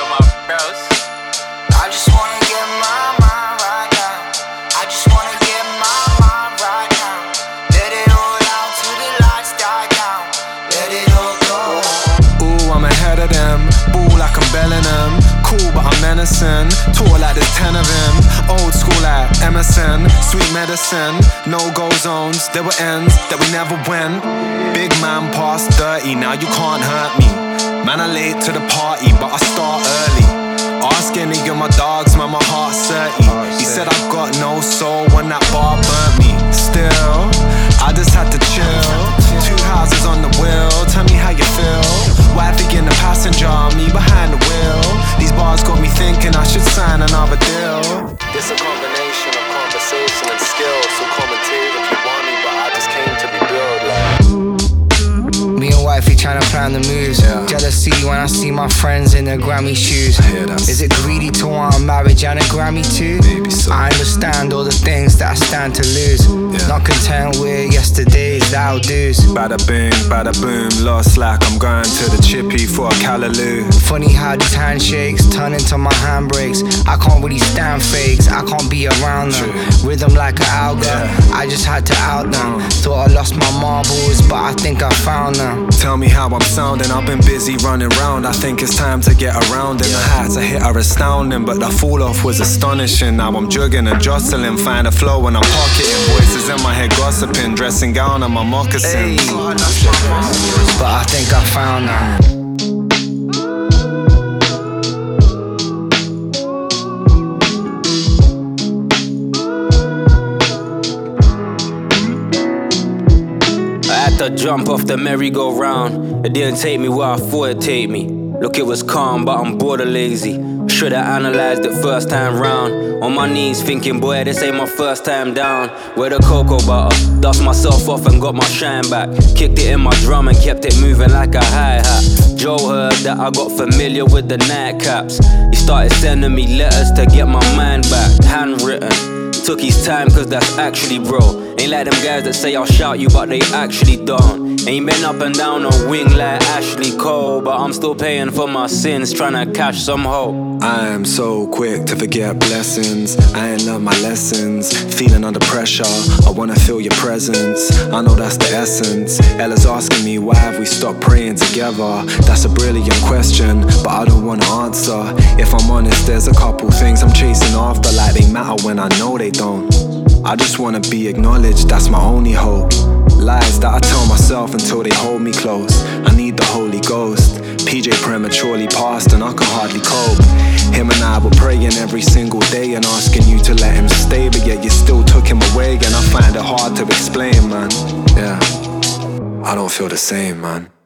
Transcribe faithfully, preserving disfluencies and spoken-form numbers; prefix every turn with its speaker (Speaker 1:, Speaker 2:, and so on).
Speaker 1: my bros.
Speaker 2: I just wanna get my mind right now. I just wanna get my mind right now. Let it all out till the lights die down. Let it all go.
Speaker 3: Ooh, I'm ahead of them. Ball like I'm Bellingham. Cool, but I'm menacing. Tall like there's ten of him. Old school like Emerson. Sweet medicine. No go zones. There were ends that we never went. Big man past thirty. Now you can't hurt me. Man, I late to the party, but I start early. Ask any of my dogs, man, my heart's thirty. He said I got no soul when that bar burnt me. Still, I just had to chill. Two houses on the wheel. Tell me how you feel. Wifey in the passenger, me behind the wheel. These bars got me thinking I should sign another deal. It's a combination of conversation and skill. So commentate if you want me, but I just came to be built like.
Speaker 2: Me and wifey tryna plan the moves. Yeah. Jealousy when I see my friends in their Grammy shoes. Is it greedy to want a marriage and a Grammy too?
Speaker 3: Maybe so.
Speaker 2: I understand all the things that I stand to lose. Yeah. Not content with yesterday's that'll do's.
Speaker 3: Bada bing, bada boom, lost slack. I'm going to the chippy for a callaloo.
Speaker 2: Funny how these handshakes turn into my handbrakes. I can't really stand fakes, I can't be around them. True. Rhythm like an alga, yeah. I just had to out them. Thought I lost my marbles, but I think I found them.
Speaker 3: Tell me how I'm sounding, I've been busy running round. I think it's time to get around. And the heights I hit are astounding, but the fall off was astonishing. Now I'm jugging and jostling, find a flow when I'm pocketing. Voices in my head gossiping, dressing gown on my moccasins.
Speaker 2: Hey. But I think I found them.
Speaker 1: To jump off the merry-go-round. It didn't take me where I thought it'd take me. Look, it was calm, but I'm bored of lazy. Should've analyzed it first time round. On my knees thinking, boy, this ain't my first time down. Where the cocoa butter, dust myself off and got my shine back. Kicked it in my drum and kept it moving like a hi-hat. Joe heard that I got familiar with the nightcaps. He started sending me letters to get my mind back. Handwritten. Took his time cause that's actually bro. Ain't like them guys that say I'll shout you but they actually don't. Ain't been up and down a wing like Ashley Cole, but I'm still paying for my sins, tryna catch some hope.
Speaker 3: I am so quick to forget blessings. I ain't learned my lessons. Feeling under pressure, I wanna feel your presence. I know that's the essence. Ella's asking me why have we stopped praying together. That's a brilliant question, but I don't wanna answer. If I'm honest, there's a couple things I'm chasing after, like they matter when I know they don't. I just wanna be acknowledged, that's my only hope. Lies that I tell myself until they hold me close. I need the Holy Ghost. P J prematurely passed and I can hardly cope. Him and I were praying every single day and asking you to let him stay, but yet you still took him away, and I find it hard to explain, man. Yeah, I don't feel the same, man.